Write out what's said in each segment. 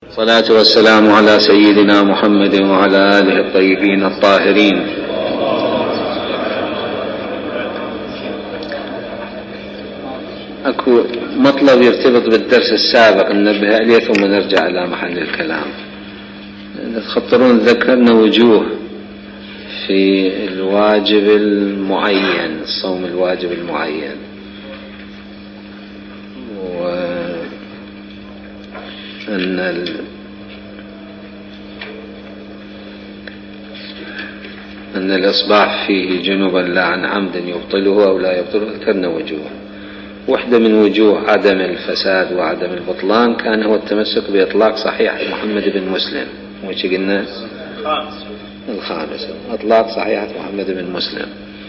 الصلاة والسلام على سيدنا محمد وعلى آله الطيبين الطاهرين. أكو مطلب يرتبط بالدرس السابق ننبه عليه ثم نرجع إلى محل الكلام. تخطرون ذكرنا وجوه في الواجب المعين، الصوم الواجب المعين، أن الإصباح فيه جنوبا لا عن عمد يبطله أو لا يبطله. ذكرنا وجوه. واحدة من وجوه عدم الفساد وعدم البطلان كان هو التمسك بإطلاق صحيحة محمد بن مسلم. وش قلنا؟ الخامس إطلاق صحيحة محمد بن مسلم.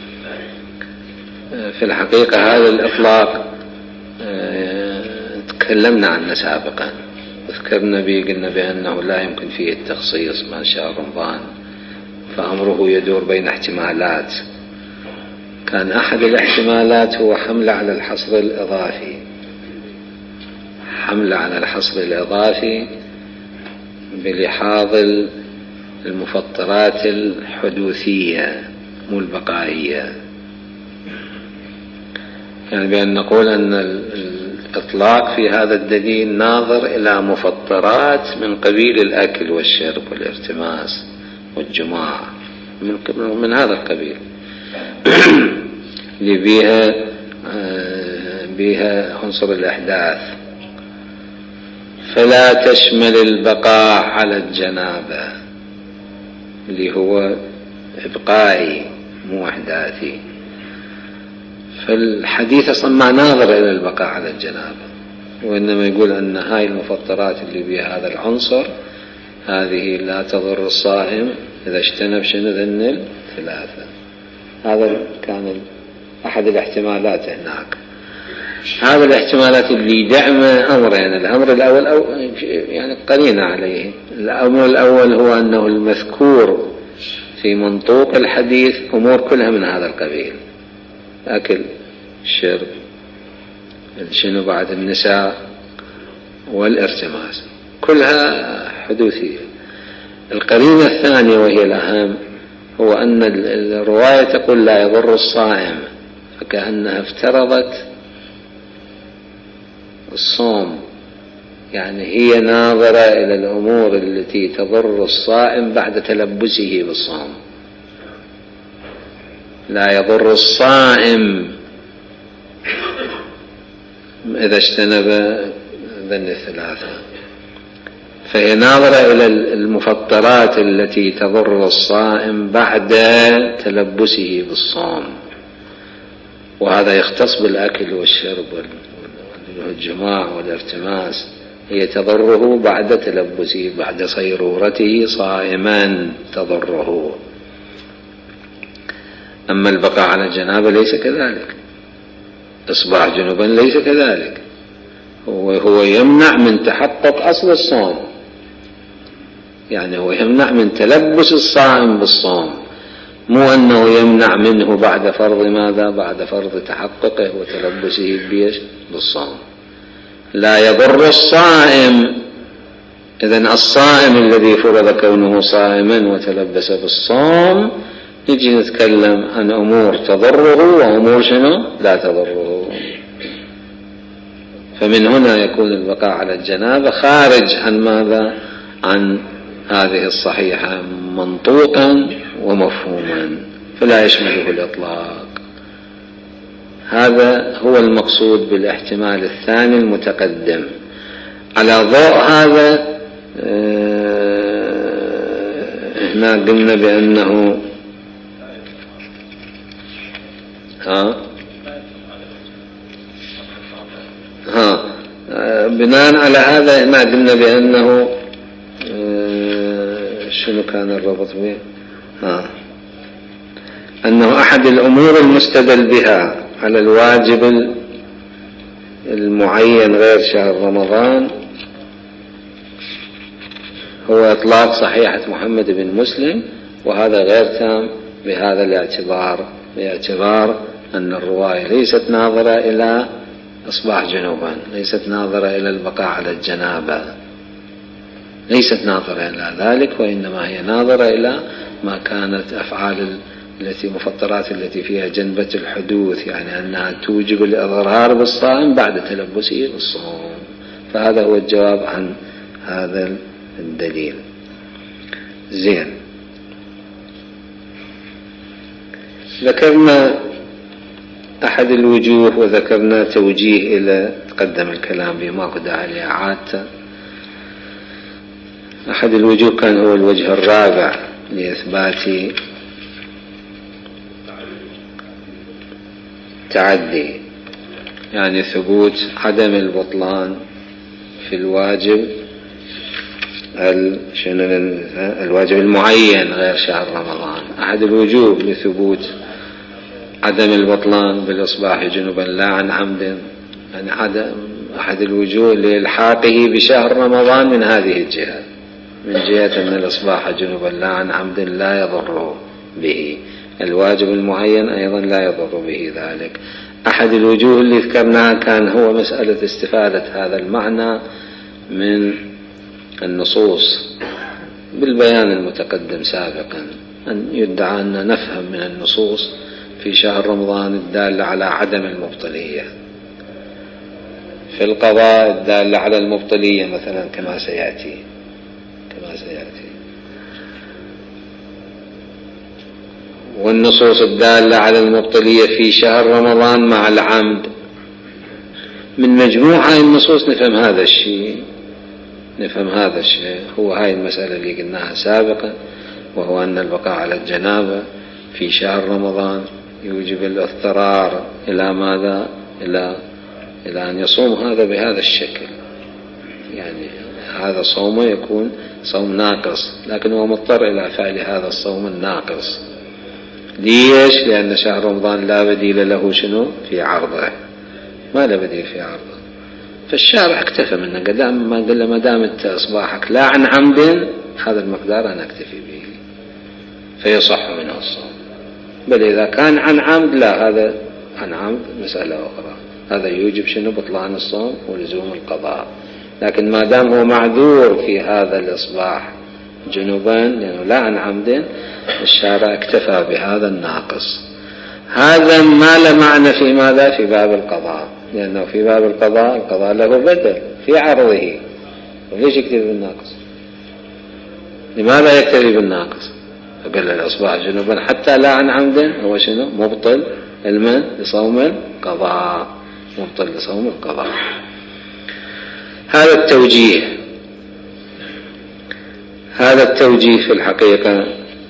في الحقيقة هذا الإطلاق تكلمنا عنه سابقا، ذكرنا به، قلنا بأنه لا يمكن فيه التخصيص مع شهر رمضان، فأمره يدور بين احتمالات. كان أحد الاحتمالات هو حملة على الحصر الإضافي، حملة على الحصر الإضافي بلحاظ المفطرات الحدوثية مو البقائية، يعني بأن نقول أن الإطلاق في هذا الدليل ناظر إلى مفطرات من قبيل الأكل والشرب والارتماس والجماع، من هذا القبيل اللي بيها عنصر الأحداث، فلا تشمل البقاء على الجنابة اللي هو إبقائي مو أحداثي. فالحديث أصلا ما ناظر إلى البقاء على الجنابة، وإنما يقول أن هاي المفطرات اللي بها هذا العنصر هذه لا تضر الصائم إذا اجتنب شنو ذن الثلاثة. هذا كان أحد الاحتمالات هناك. هذا الاحتمالات اللي دعم أمرين. الأمر الأول أو يعني قرينة عليه. الأمر الأول هو أنه المذكور في منطوق الحديث أمور كلها من هذا القبيل، أكل، الشرب، شنو بعد النساء والارتماس، كلها حدوثية. القرينة الثانية وهي الأهم هو أن الرواية تقول لا يضر الصائم، فكأنها افترضت الصوم، يعني هي ناظرة إلى الأمور التي تضر الصائم بعد تلبسه بالصوم. لا يضر الصائم إذا اجتنب ذن الثلاثة، فهي ناظرة إلى المفطرات التي تضر الصائم بعد تلبسه بالصوم، وهذا يختص بالأكل والشرب والجماع والارتماس، هي تضره بعد تلبسه، بعد صيرورته صائما تضره. أما البقاء على الجنابة ليس كذلك، إصباح جنوبا ليس كذلك، هو يمنع من تحقق أصل الصوم، يعني هو يمنع من تلبس الصائم بالصوم، مو أنه يمنع منه بعد فرض ماذا؟ بعد فرض تحققه وتلبسه بالصوم. لا يضر الصائم. إذن الصائم الذي فرض كونه صائما وتلبس بالصوم نجي نتكلم عن أمور تضره وأمور شنو لا تضره. فمن هنا يكون البقاء على الجنابة خارج عن ماذا؟ عن هذه الصحيحة منطوقا ومفهوما، فلا يشمله الإطلاق. هذا هو المقصود بالاحتمال الثاني المتقدم. على ضوء هذا هنا قلنا بأنه بناء على هذا ما قلنا بأنه شنو كان الربط به؟ أنه أحد الأمور المستدل بها على الواجب المعين غير شهر رمضان هو إطلاق صحيحة محمد بن مسلم، وهذا غير تام بهذا الاعتبار، باعتبار أن الرواية ليست ناظرة إلى إصباح جنوبا، ليست ناظرة إلى البقاء على الجنابة، ليست ناظرة إلى ذلك، وإنما هي ناظرة إلى ما كانت أفعال التي مفطرات التي فيها جنبة الحدوث، يعني أنها توجب الإضرار بالصائم بعد تلبسه بالصوم. فهذا هو الجواب عن هذا الدليل. زين، ذكرنا أحد الوجوه وذكرنا توجيه إلى تقدم الكلام به، ما داعي لإعادته. أحد الوجوه كان هو الوجه الرابع لإثبات تعدي، يعني ثبوت عدم البطلان في الواجب الواجب المعين غير شهر رمضان. أحد الوجوه لثبوت عدم البطلان بالإصباح جنبا لا عن عمد، يعني أحد الوجوه لإلحاقه بشهر رمضان من هذه الجهة، من جهة أن الإصباح جنبا لا عن عمد لا يضر به، الواجب المعين أيضا لا يضر به ذلك. أحد الوجوه اللي ذكرناها كان هو مسألة استفادة هذا المعنى من النصوص بالبيان المتقدم سابقا، أن يدعى أن نفهم من النصوص في شهر رمضان الدالة على عدم المبطلية، في القضاء الدالة على المبطلية مثلا كما سيأتي. والنصوص الدالة على المبطلية في شهر رمضان مع العمد. من مجموعة النصوص نفهم هذا الشيء، هو هاي المسألة اللي قلناها سابقا، وهو أن البقاء على الجنابة في شهر رمضان يوجب الاضطرار إلى ماذا؟ إلى أن يصوم هذا بهذا الشكل، يعني هذا صومه يكون صوم ناقص، لكن هو مضطر إلى فعل هذا الصوم الناقص. ليش؟ لأن شهر رمضان لا بديل له في عرضه، ما لا بديل في عرضه. فالشارع اكتفى منه، قال ما دامت إصباحك لا عن عمد هذا المقدار أنا أكتفي به فيصح منه الصوم. بل إذا كان عن عمد لا، هذا عن عمد مسألة أخرى، هذا يوجب بطلان الصوم ولزوم القضاء. لكن ما دام هو معذور في هذا الإصباح جنوبا لأنه لا عن عمد، الشارع اكتفى بهذا الناقص. هذا ما له معنى في ماذا؟ في باب القضاء، لأنه في باب القضاء له بدل في عرضه. وليش يكتفي بالناقص؟ لماذا يكتفي بالناقص؟ فقال الإصباح جنوبا حتى لا عن عمد هو مبطل لصوم القضاء، مبطل لصوم القضاء. هذا التوجيه في الحقيقة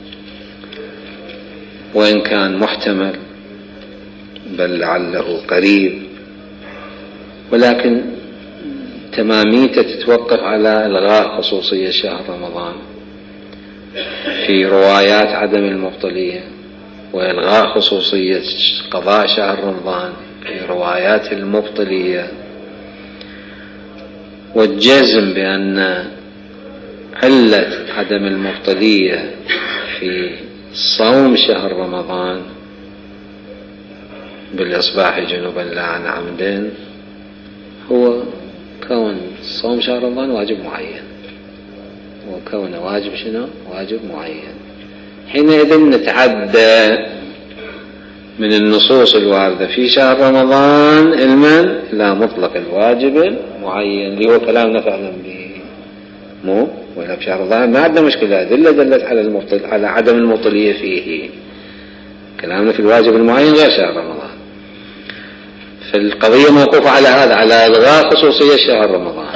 وإن كان محتمل بل لعله قريب، ولكن تماميته تتوقف على إلغاء خصوصية شهر رمضان في روايات عدم المبطلية، وإلغاء خصوصية قضاء شهر رمضان في روايات المبطلية، والجزم بأن علة عدم المبطلية في صوم شهر رمضان بالإصباح جنوبا لا عن عمد هو كون صوم شهر رمضان واجب معين، وكون واجب واجب معين. حينئذ نتعدى من النصوص الواردة في شهر رمضان إلى مطلق الواجب المعين اللي هو كلامنا فعلا به، مو ولا بشهر رمضان ما عندنا مشكلة، دلت على عدم المبطلية فيه. كلامنا في الواجب المعين غير شهر رمضان. فالقضية موقوفة على هذا، على إلغاء خصوصية شهر رمضان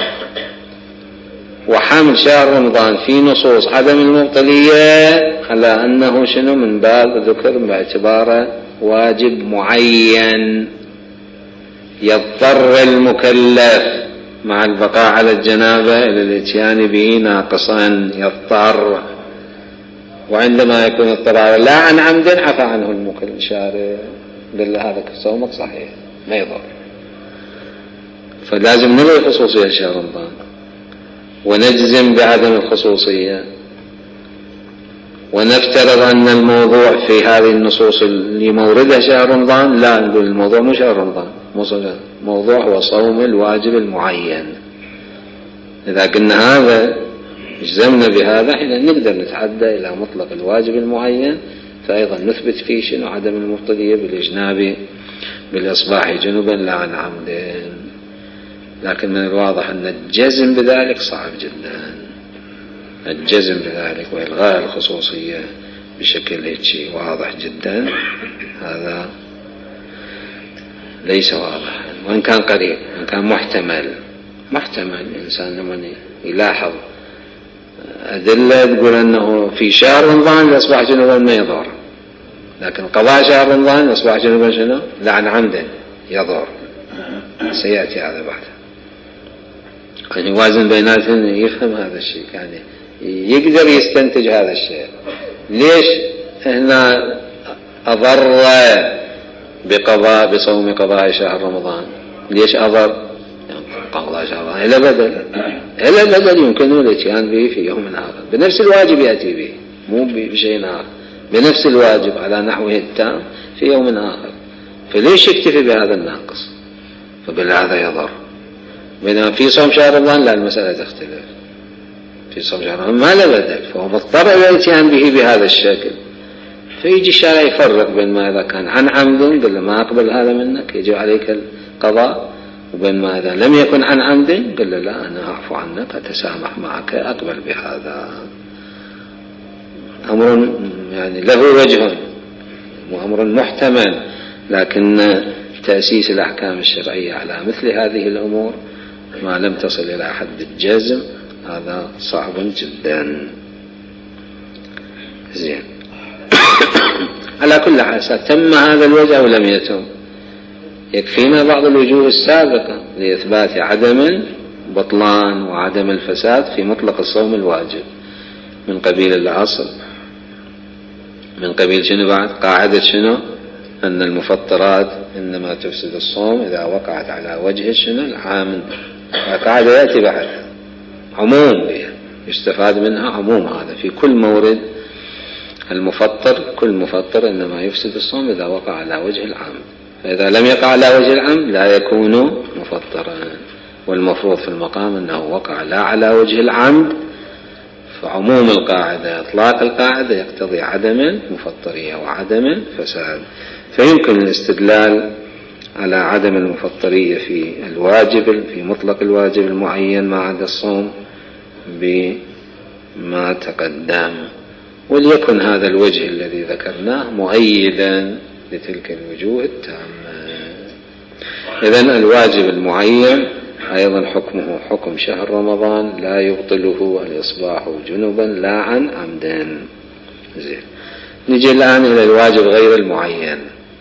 وحمل شهر رمضان في نصوص عدم المبطلية على أنه من باب ذكر باعتباره واجب معين يضطر المكلف مع البقاء على الجنابة إلى الاتيان به ناقصا، يضطر. وعندما يكون اضطرار لا عن عمد عفى عنه المكلف شارع، قال هذا صومك صحيح ما يضر. فلازم نلغي خصوصية شهر رمضان ونجزم بعدم الخصوصية، ونفترض أن الموضوع في هذه النصوص اللي موردها شهر رمضان، لا نقول الموضوع مو شهر رمضان، موضوع هو صوم الواجب المعين. إذا قلنا هذا اجزمنا بهذا حين نقدر نتعدى إلى مطلق الواجب المعين، فأيضا نثبت فيه شنو عدم المبطلية بالإجناب بالإصباح جنبا لا عن عمد. لكن من الواضح أن الجزم بذلك صعب جدا، الجزم بذلك وإلغاء الخصوصية بشكل هيك واضح جدا هذا ليس واضح، وإن كان قريب، وإن كان محتمل الإنسان لما يلاحظ أدلة تقول أنه في شهر رمضان أصبح جنوبا ما يضر، لكن قضاء شهر رمضان أصبح جنوبا شنو؟ لا عن عمد يضر. سيأتي هذا بعد. يعني يوازن بيناتهم يفهم هذا الشيء، يعني يقدر يستنتج هذا الشيء. ليش هنا أضر بصوم قضاء شهر رمضان؟ ليش أضر قضاء شهر رمضان إلى بدل يمكن الاتيان به في يوم آخر بنفس الواجب يأتي به، مو بشيء آخر، بنفس الواجب على نحوه التام في يوم آخر. فليش يكتفي بهذا الناقص؟ فبالهذا يضر. بينما في صوم شهر رمضان لا، المسألة تختلف. في صوم شهر رمضان ما له بدل، فهو مضطر إلى الاتيان به بهذا الشكل. فيجي الشارع يفرق بين ما إذا كان عن عمد قل له ما أقبل هذا منك يجب عليك القضاء، وبين ما إذا لم يكن عن عمد قل له لا أنا أعفو عنك أتسامح معك أقبل بهذا. أمر يعني له وجه وأمر محتمل، لكن تأسيس الأحكام الشرعية على مثل هذه الأمور ما لم تصل إلى حد الجزم هذا صعب جدا. زين. على كل حال تم هذا الوجه أو لم يتم؟ يكفينا بعض الوجوه السابقة لإثبات عدم البطلان وعدم الفساد في مطلق الصوم الواجب، من قبيل الأصل، من قبيل شنو بعد؟ قاعدة شنو؟ أن المفطرات إنما تفسد الصوم إذا وقعت على وجه شنو؟ العام. قاعدة يأتي بعد عموم بها يستفاد منها عموم هذا في كل مورد. المفطر كل مفطر إنما يفسد الصوم إذا وقع على وجه العام، فإذا لم يقع على وجه العام لا يكون مفطرا. والمفروض في المقام أنه وقع لا على وجه العمد، فعموم القاعدة إطلاق القاعدة يقتضي عدم المفطرية وعدم الفساد. فيمكن الاستدلال على عدم المفطرية في الواجب في مطلق الواجب المعين ما عدا الصوم بما تقدم، وليكن هذا الوجه الذي ذكرناه مؤيدا لتلك الوجوه التامة. إذن الواجب المعين أيضا حكمه حكم شهر رمضان لا يبطله الإصباح جنبا لا عن عمد. زين. نجي الآن إلى الواجب غير المعين.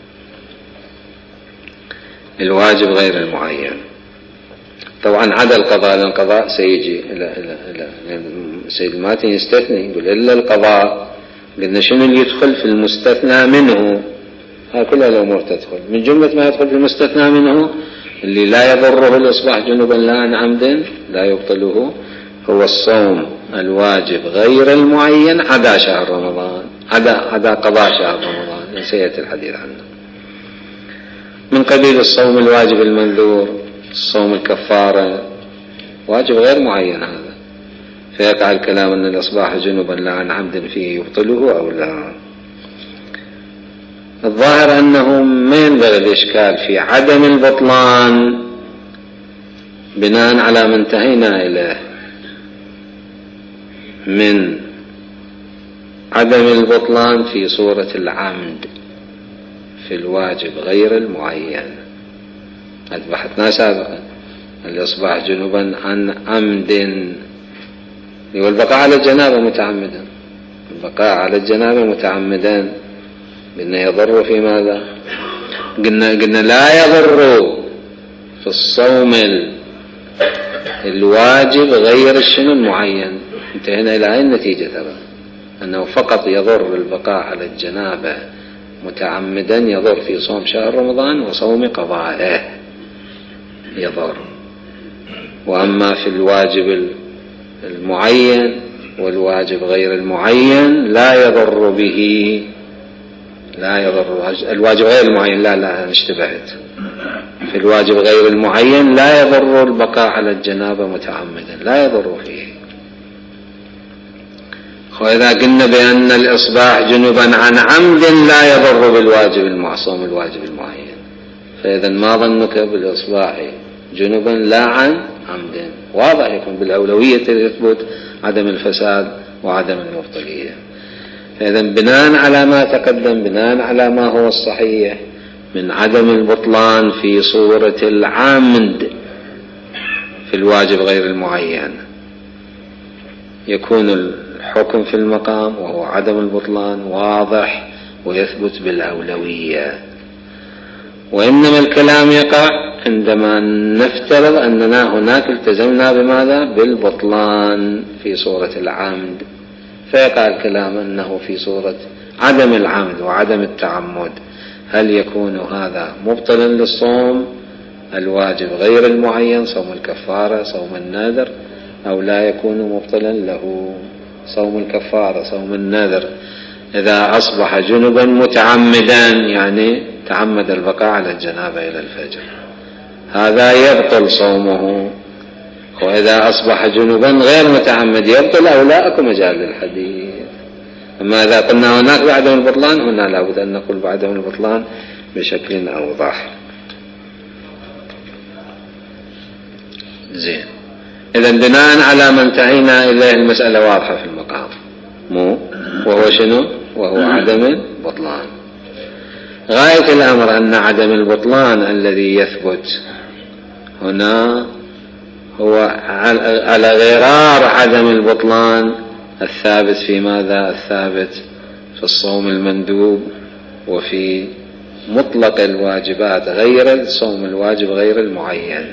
الواجب غير المعين طبعا عدا القضاء، لأن القضاء سيجي إلى سيد الماتن يستثني يقول إلا القضاء. قلنا شنو اللي يدخل في المستثنى منه؟ هاي كلها الأمور تدخل. من جملة ما يدخل في المستثنى منه اللي لا يضره الإصباح جنبا لا عن عمد لا يبطله هو الصوم الواجب غير المعين عدا شهر رمضان، عدا قضاء شهر رمضان سيأتي الحديث عنه. من قبيل الصوم الواجب المنذور، الصوم الكفارة واجب غير معين هذا، فيقع الكلام أن الإصباح جنبا لا عن عمد فيه يبطله أو لا. الظاهر أنه ما ينبغي الإشكال في عدم البطلان بناء على ما انتهينا إليه من عدم البطلان في صورة العمد في الواجب غير المعين. هذا بحثنا سابقا، الإصباح جنبا عن عمد والبقاء على الجنابة متعمدا. البقاء على الجنابة متعمدا قلنا يضر في ماذا؟ قلنا لا يضر في الصوم الواجب غير الشنو المعين. انتهينا إلى هذه النتيجة ترى أنه فقط يضر البقاء على الجنابة متعمدا، يضر في صوم شهر رمضان وصوم قضائه يضر. وأما في الواجب المعين والواجب غير المعين لا يضر به، لا يضر. الواجب غير المعين لا اشتبهت. في الواجب غير المعين لا يضر البقاء على الجنابة متعمدا، لا يضر فيه. وإذا قلنا بأن الإصباح جنبا عن عمد لا يضر بالواجب المعصوم الواجب المعين، فإذا ما ظنك بالإصباح جنبا لا عن عمد؟ واضح يكون بالأولوية يثبت عدم الفساد وعدم المبطلية. فإذا بناء على ما تقدم، بناء على ما هو الصحيح من عدم البطلان في صورة العمد في الواجب غير المعين، يكون الحكم في المقام وهو عدم البطلان واضح ويثبت بالأولوية. وإنما الكلام يقع عندما نفترض أننا هناك التزمنا بماذا؟ بالبطلان في صورة العمد، فيقع الكلام أنه في صورة عدم العمد وعدم التعمد هل يكون هذا مبطلا للصوم الواجب غير المعين، صوم الكفارة صوم النذر، أو لا يكون مبطلا له صوم الكفارة صوم النذر إذا أصبح جنبا متعمدا، يعني تعمد البقاء على الجنابة إلى الفجر، هذا يبطل صومه. وإذا أصبح جنبا غير متعمد يبطل أو لا، أكو مجال للحديث. أما إذا قلنا هناك بعدم البطلان، هنا لابد أن نقول بعدم البطلان بشكل أوضح. زين، إذا بناء على ما انتهينا إليه المسألة واضحة في المقام، وهو شنو؟ وهو عدم البطلان. غاية الأمر أن عدم البطلان الذي يثبت هنا هو على غرار عدم البطلان الثابت في ماذا؟ الثابت في الصوم المندوب وفي مطلق الواجبات غير الصوم الواجب غير المعين.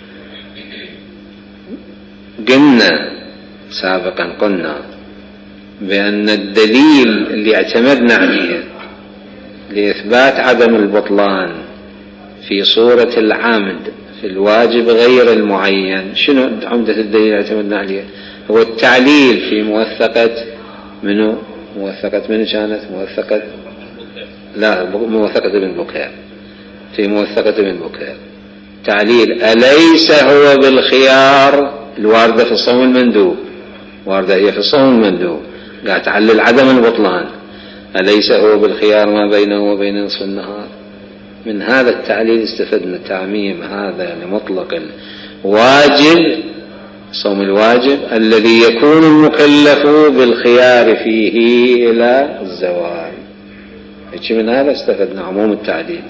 قلنا سابقا بأن الدليل اللي اعتمدنا عليه لإثبات عدم البطلان في صورة العمد في الواجب غير المعين، شنو عمدة الدليل اللي اعتمدنا عليه؟ هو التعليل في موثقة منه؟ موثقة منه كانت موثقة، لا موثقة ابن بكير، في موثقة ابن بكير تعليل أليس هو بالخيار الواردة في الصوم المندوب، واردة هي في الصوم المندوب، قاعد تعلل عدم البطلان، أليس هو بالخيار ما بينه وبين نصف النهار. من هذا التعليل استفدنا تعميم هذا لمطلق الواجب صوم الواجب الذي يكون المكلف بالخيار فيه إلى الزوال. من هذا استفدنا عموم التعليل،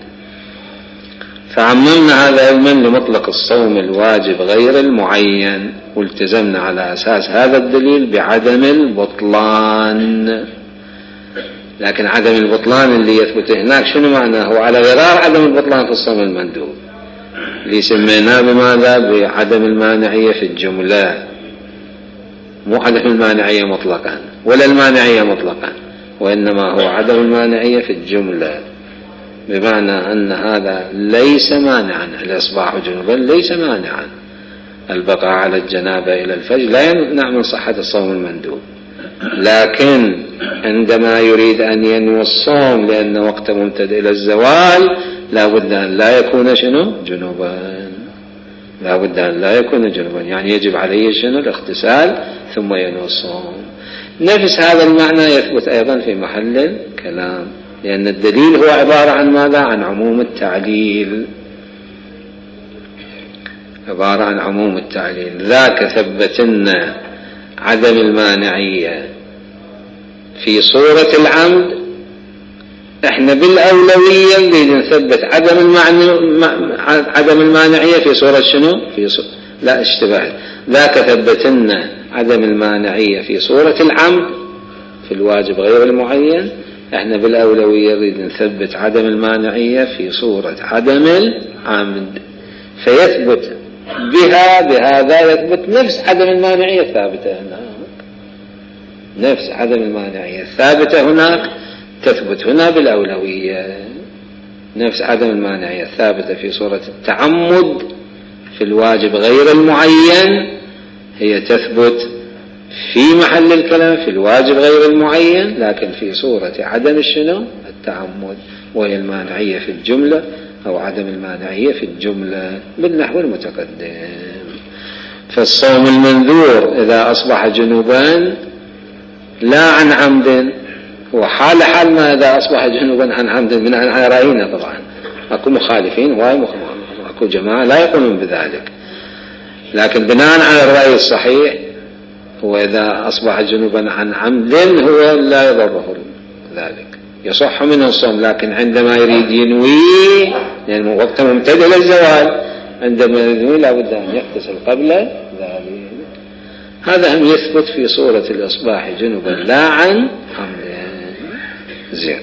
فعممنا هذا علما لمطلق الصوم الواجب غير المعين، والتزمنا على أساس هذا الدليل بعدم البطلان. لكن عدم البطلان اللي يثبت هناك شنو معناه؟ هو على غرار عدم البطلان في الصوم المندوب اللي سميناه بماذا؟ بعدم المانعية في الجملة، مو عدم المانعية مطلقا ولا المانعية مطلقا، وإنما هو عدم المانعية في الجملة، بمعنى أن هذا ليس مانعا، الإصباح جنوبا ليس مانعا، البقاء على الجنابة إلى الفجر لا يمنع من صحة الصوم المندوب، لكن عندما يريد أن ينوي الصوم لأن وقته ممتد إلى الزوال لا بد أن لا يكون شنو؟ جنوبا، لا بد أن لا يكون جنوبا، يعني يجب عليه شنو؟ الاغتسال ثم ينوي الصوم. نفس هذا المعنى يثبت أيضا في محل الكلام، لأن الدليل هو عبارة عن ماذا؟ عن عموم التعليل، عبارة عن عموم التعليل. ذاك ثبتنا عدم المانعية في صورة العمد، احنا بالأولوية اللي نثبت عدم المانعية في صورة شنو؟ لا اشتباه، ذاك ثبتنا عدم المانعية في صورة العمد في الواجب غير المعين، احنا بالأولوية نريد نثبت عدم المانعية في صورة عدم العمد، فيثبت بهذا يثبت نفس عدم المانعية الثابتة هناك، نفس عدم المانعية الثابتة هناك تثبت هنا بالأولوية، نفس عدم المانعية الثابتة في صورة التعمد في الواجب غير المعين هي تثبت في محل الكلام في الواجب غير المعين، لكن في صورة عدم الشنو؟ التعمد، وهي المانعية في الجملة أو عدم المانعية في الجملة بالنحو المتقدم. فالصوم المنذور إذا أصبح جنوبا لا عن عمد، وحال حال ما إذا أصبح جنوبا عن عمد من عن رأينا. طبعا أكو مخالفين أكو جماعة لا يقولون بذلك، لكن بناء على الرأي الصحيح هو إذا أصبح جنوبا عن عمد هو لا يضره ذلك، يصح منه الصوم، لكن عندما يريد ينوي لأن يعني وقت ممتد إلى الزوال، عندما ينوي لا بد أن يغتسل قبل ذلك. هذا هم يثبت في صورة الإصباح جنوبا لا عن عمد. زين.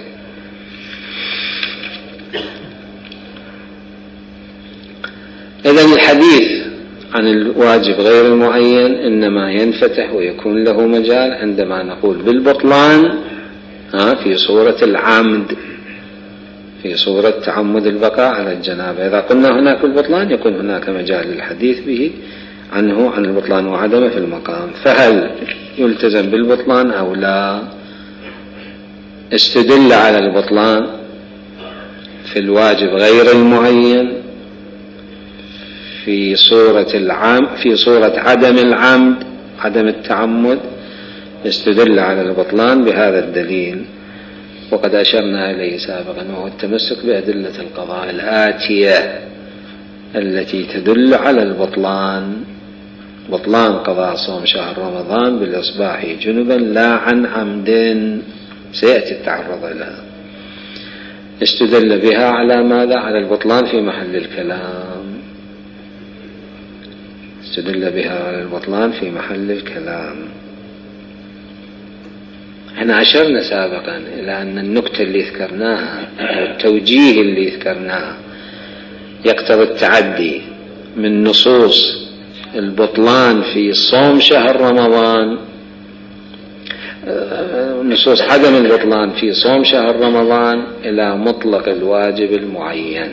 إذن الحديث عن الواجب غير المعين إنما ينفتح ويكون له مجال عندما نقول بالبطلان في صورة العمد، في صورة تعمد البقاء على الجنابة. إذا قلنا هناك البطلان يكون هناك مجال للحديث به عنه عن البطلان وعدمه في المقام. فهل يلتزم بالبطلان أو لا؟ استدل على البطلان في الواجب غير المعين في صورة عدم العمد، عدم التعمد، استدل على البطلان بهذا الدليل، وقد أشرنا إليه سابقا، وهو التمسك بأدلة القضاء الآتية التي تدل على البطلان. بطلان قضاء صوم شهر رمضان بالإصباح جنبا لا عن عمد، سيأتي التعرض لها. استدل بها على ماذا؟ على البطلان في محل الكلام. استدل بها على البطلان في محل الكلام. احنا أشرنا سابقا إلى أن النكتة اللي ذكرناها أو التوجيه اللي ذكرناها يقتضي التعدي من نصوص البطلان في صوم شهر رمضان، نصوص عدم البطلان في صوم شهر رمضان إلى مطلق الواجب المعين،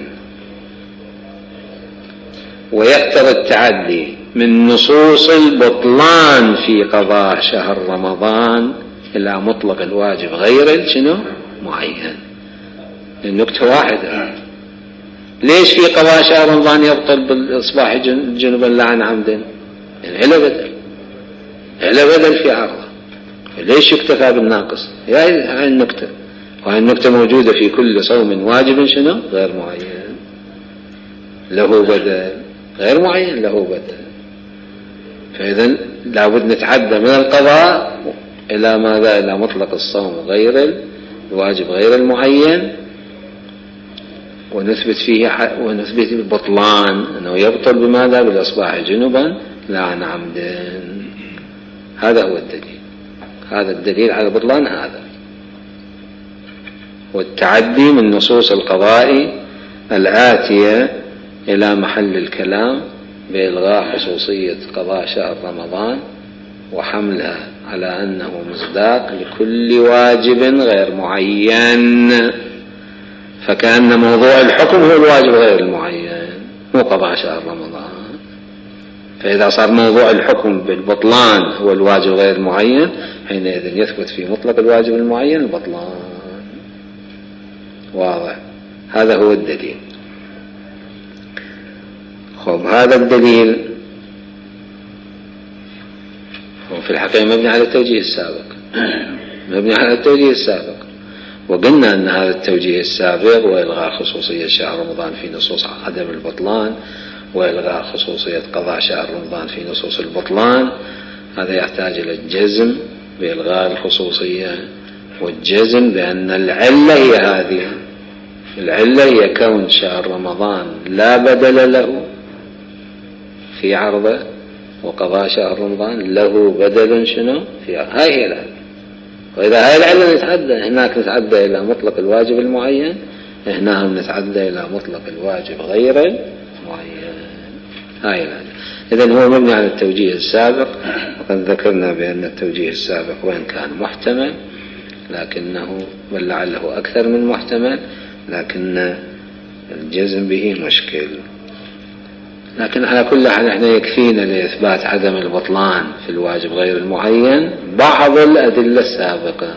ويقتضي التعدي من نصوص البطلان في قضاء شهر رمضان إلى مطلق الواجب غير شنو معين. النكتة واحدة. ليش في قضاء شهر رمضان يبطل بالإصباح جنبا لا عن عمد؟ يعني إلا بدل في عرضه. ليش يكتفى بالناقص؟ هاي النكتة، وهاي النكتة موجودة في كل صوم واجب شنو غير معين له بدل، غير معين له بدل. فإذن لابد نتعدى من القضاء إلى ماذا؟ إلى مطلق الصوم غير الواجب غير المعين، ونثبت فيه ونثبت البطلان أنه يبطل بماذا؟ بالإصباح جنبا لا عن عمد. هذا هو الدليل، هذا الدليل على البطلان. هذا والتعدي من نصوص القضاء الآتية إلى محل الكلام بإلغاء خصوصية قضاء شهر رمضان وحملها على أنه مصداق لكل واجب غير معين، فكأن موضوع الحكم هو الواجب غير المعين مو قضاء شهر رمضان. فإذا صار موضوع الحكم بالبطلان هو الواجب غير المعين، حينئذ يثبت في مطلق الواجب المعين البطلان. واضح؟ هذا هو الدليل. خب هذا الدليل هو في الحقيقة مبني على التوجيه السابق، مبني على التوجيه السابق، وقلنا أن هذا التوجيه السابق وإلغاء خصوصية شهر رمضان في نصوص عدم البطلان وإلغاء خصوصية قضاء شهر رمضان في نصوص البطلان، هذا يحتاج إلى الجزم بإلغاء الخصوصية، والجزم بأن العلة هي هذه. العلة هي كون شهر رمضان لا بدل له في عرضه، وقضاء شهر رمضان له بدل شنو في عرضه. هاي هي العلة. وإذا هاي العلة نتعدى، هناك نتعدى إلى مطلق الواجب المعين، هنا هم نتعدى إلى مطلق الواجب غير المعين. هاي العلة. إذن هو مبني على التوجيه السابق، وقد ذكرنا بأن التوجيه السابق وإن كان محتمل لكنه بل لعله أكثر من محتمل، لكن الجزم به مشكل. لكن على كل حال احنا يكفينا لإثبات عدم البطلان في الواجب غير المعين بعض الأدلة السابقة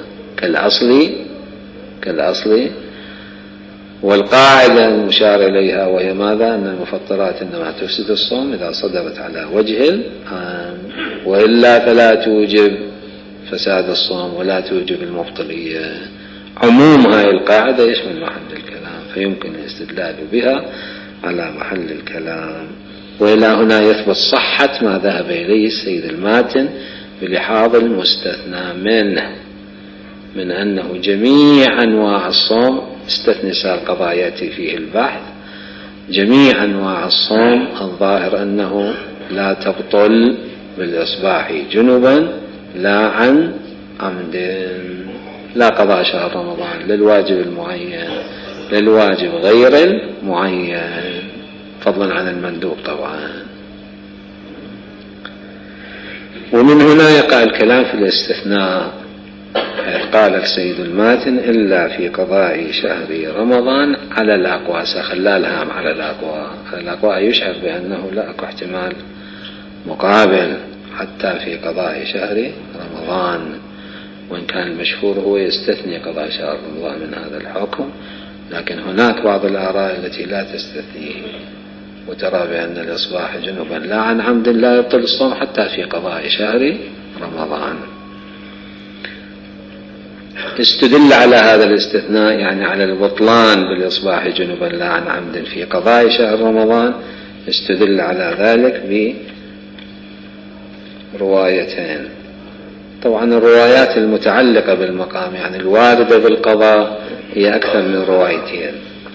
كالأصل والقاعدة المشار إليها، وهي ماذا؟ أن المفطرات إنما تفسد الصوم إذا صدرت على وجه العام، وإلا فلا توجب فساد الصوم ولا توجب المفطرية. عموم هاي القاعدة يشمل محل الكلام، فيمكن الاستدلال بها على محل الكلام. وإلى هنا يثبت صحة ما ذهب إليه السيد الماتن بلحاظ المستثنى منه، من أنه جميع أنواع الصوم استثنى القضاء يأتي فيه البحث، جميع أنواع الصوم الظاهر أنه لا تبطل بالإصباح جنبا لا عن عمد، لا قضاء شهر رمضان للواجب المعين للواجب غير المعين فضلا عن المندوب طبعا. ومن هنا يقع الكلام في الاستثناء، قال السيد الماتن إلا في قضاء شهر رمضان على الأقوى، سخلالها على الأقوى يشعر بأنه لا أكو احتمال مقابل حتى في قضاء شهر رمضان، وإن كان المشهور هو يستثني قضاء شهر رمضان من هذا الحكم، لكن هناك بعض الآراء التي لا تستثنيه وترى بأن الإصباح جنبا لا عن عمد لا يبطل الصوم حتى في قضاء شهر رمضان. استدل على هذا الاستثناء يعني على البطلان بالإصباح جنبا لا عن عمد في قضاء شهر رمضان، استدل على ذلك بروايتين. طبعا الروايات المتعلقة بالمقام يعني الواردة بالقضاء هي أكثر من روايتين،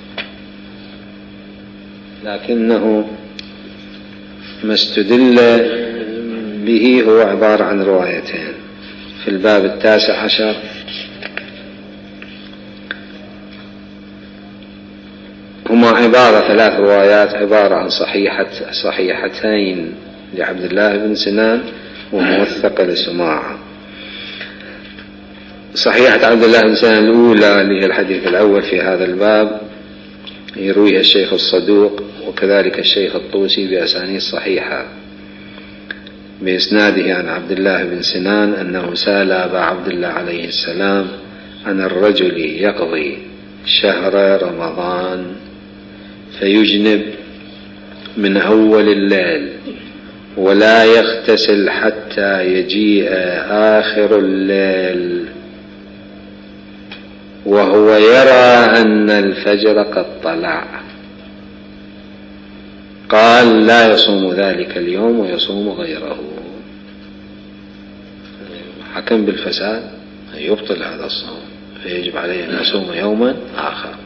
لكنه ما استدل به هو عبارة عن روايتين. في الباب 19 هما عبارة 3 روايات، عبارة عن صحيحتين لعبد الله بن سنان وموثقة لسماعة. صحيحة عبد الله بن سنان الأولى اللي هي الحديث الأول في هذا الباب يرويها الشيخ الصدوق وكذلك الشيخ الطوسي بأسانيد صحيحة بإسناده عن عبد الله بن سنان أنه سأل أبا عبد الله عليه السلام عن الرجل يقضي شهر رمضان فيجنب من أول الليل ولا يغتسل حتى يجيء آخر الليل وهو يرى أن الفجر قد طلع، قال لا يصوم ذلك اليوم ويصوم غيره. حكم بالفساد يبطل هذا الصوم فيجب عليه أن يصوم يوما آخر.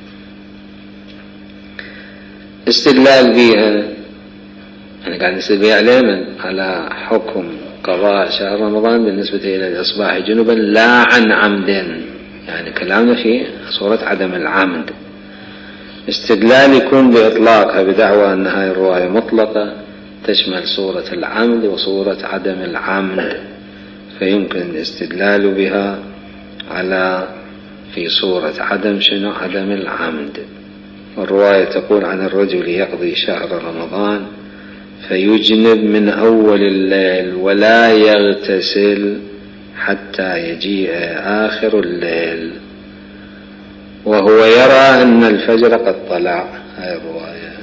استدلال بها أنا قاعد نستدل عليه على حكم قضاء شهر رمضان بالنسبة إلى الإصباح جنبا لا عن عمد، يعني كلامنا في صورة عدم العمد. استدلال يكون بإطلاقها بدعوى أن هذه الرواية مطلقة تشمل صورة العمد وصورة عدم العمد، فيمكن الاستدلال بها على في صورة عدم العمد. والرواية تقول عن الرجل يقضي شهر رمضان فيجنب من أول الليل ولا يغتسل حتى يجيء آخر الليل وهو يرى أن الفجر قد طلع. هذه الرواية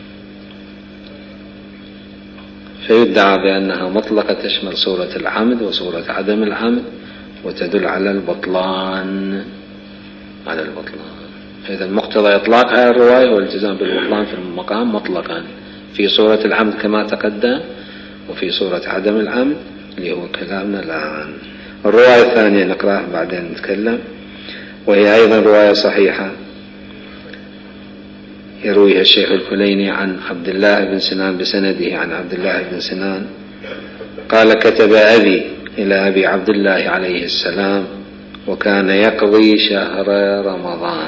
فيدعى بأنها مطلقة تشمل صورة العمد وصورة عدم العمد وتدل على البطلان. إذا مقتضى إطلاق هذه الرواية هو الالتزام بالبطلان في المقام مطلقا في صورة العمد كما تقدم وفي صورة عدم العمد اللي هو كلامنا الآن. الرواية الثانية نقرأها بعدين نتكلم، وهي أيضا رواية صحيحة يرويها الشيخ الكليني عن عبد الله بن سنان بسنده عن عبد الله بن سنان قال كتب أبي إلى أبي عبد الله عليه السلام وكان يقضي شهر رمضان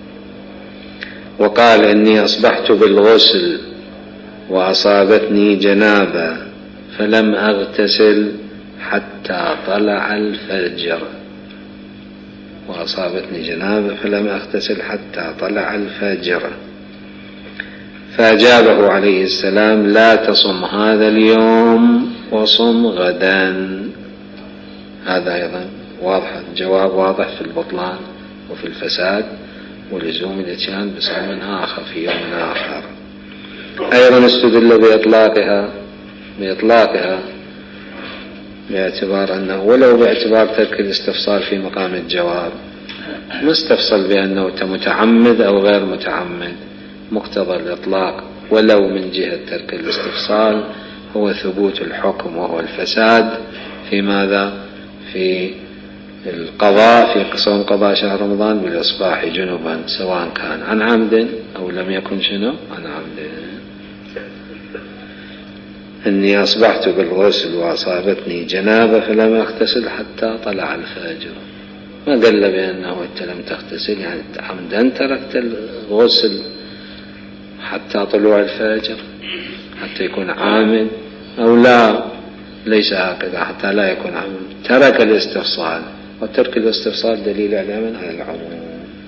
وقال إني أصبحت بالغسل وأصابتني جنابة فلم أغتسل حتى طلع الفجر فأجابه عليه السلام لا تصم هذا اليوم وصم غدا. هذا أيضا واضح، جواب واضح في البطلان وفي الفساد ولزوم الاتيان بصوم آخر في يوم آخر. أيضا استدل بإطلاقها باعتبار أنه ولو باعتبار ترك الاستفصال في مقام الجواب، ما استفصل بأنه متعمد أو غير متعمد. مقتضى الإطلاق ولو من جهة ترك الاستفصال هو ثبوت الحكم وهو الفساد في ماذا؟ في القضاء، في صوم قضاء شهر رمضان بالإصباح جنبا، سواء كان عن عمد أو لم يكن شنو عن عمد. إني أصبحت بالغسل وأصابتني جنابة فلم أغتسل حتى طلع الفجر. ما قال بأنه أنت لم تغتسل يعني عمدا تركت الغسل حتى طلوع الفجر، حتى يكون عامد أو لا، ليس هكذا، حتى لا يكون عامد ترك الاستفصال، وترك الاستفصال دليل على العموم.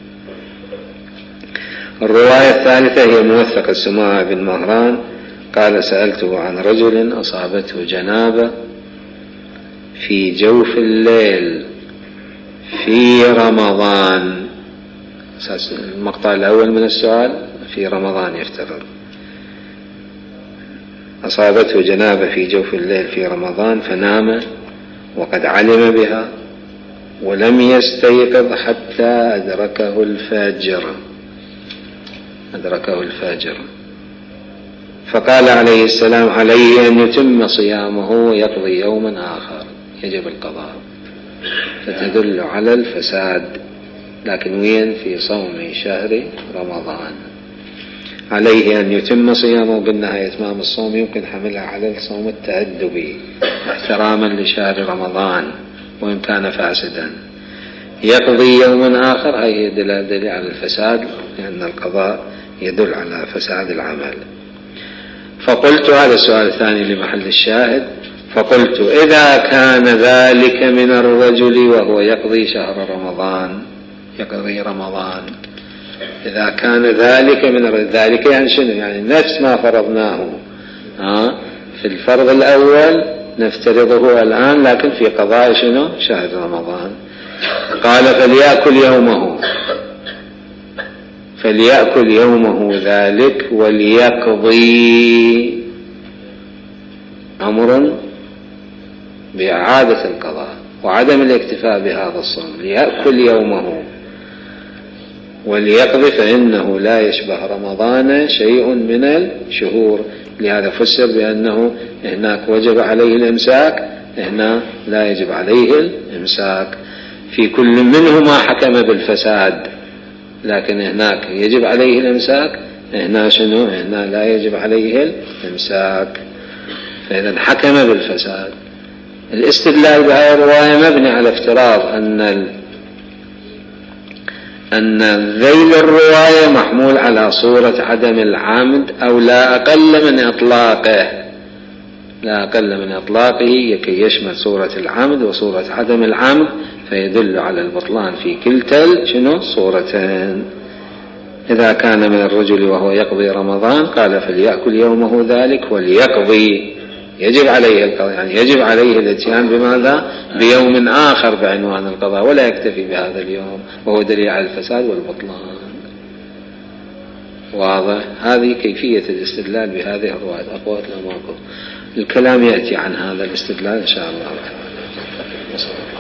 الرواية الثالثة هي موثق سماع بن مهران قال سألته عن رجل أصابته جنابة في جوف الليل في رمضان. المقطع الأول من السؤال في رمضان يفترض. أصابته جنابة في جوف الليل في رمضان فنام وقد علم بها ولم يستيقظ حتى أدركه الفجر. فقال عليه السلام عليه أن يتم صيامه ويقضي يوما آخر، يجب القضاء، فتدل على الفساد، لكن وين؟ في صوم شهر رمضان. عليه أن يتم صيامه، قلنا إتمام الصوم يمكن حملها على الصوم التأدبي احتراما لشهر رمضان وإن كان فاسدا. يقضي يوما آخر أي دليل على الفساد، لأن القضاء يدل على فساد العمل. فقلت، هذا السؤال الثاني لمحل الشاهد، فقلت إذا كان ذلك من الرجل وهو يقضي شهر رمضان، يقضي رمضان، إذا كان ذلك من ذلك يعني شنو؟ يعني نفس ما فرضناه في الفرض الأول نفترضه الآن، لكن في قضاء شنو؟ شهر رمضان. قال فليأكل يومه ذلك وليقضي، أمر بإعادة القضاء وعدم الاكتفاء بهذا الصوم. ليأكل يومه وليقضي، فإنه لا يشبه رمضان شيء من الشهور. لهذا فسر بأنه هناك وجب عليه الإمساك، هنا لا يجب عليه الإمساك. في كل منهما حكم بالفساد، لكن هناك يجب عليه الإمساك، هنا شنو؟ هنا لا يجب عليه الإمساك، فإذا حكم بالفساد. الاستدلال بهذه الرواية مبني على افتراض أن ذيل الرواية محمول على صورة عدم العمد أو لا أقل من إطلاقه لكي يشمل صورة العمد وصورة عدم العمد، فيدل على البطلان في كلتا صورتين. إذا كان من الرجل وهو يقضي رمضان قال فليأكل يومه ذلك وليقضي، يجب عليه القضاء، يعني يجب عليه الاتيان بماذا؟ بيوم آخر بعنوان القضاء، ولا يكتفي بهذا اليوم، وهو دليل على الفساد والبطلان. واضح؟ هذه كيفية الاستدلال بهذه الروايات. أقوات لأمامكم الكلام يأتي عن هذا الاستدلال إن شاء الله تعالى.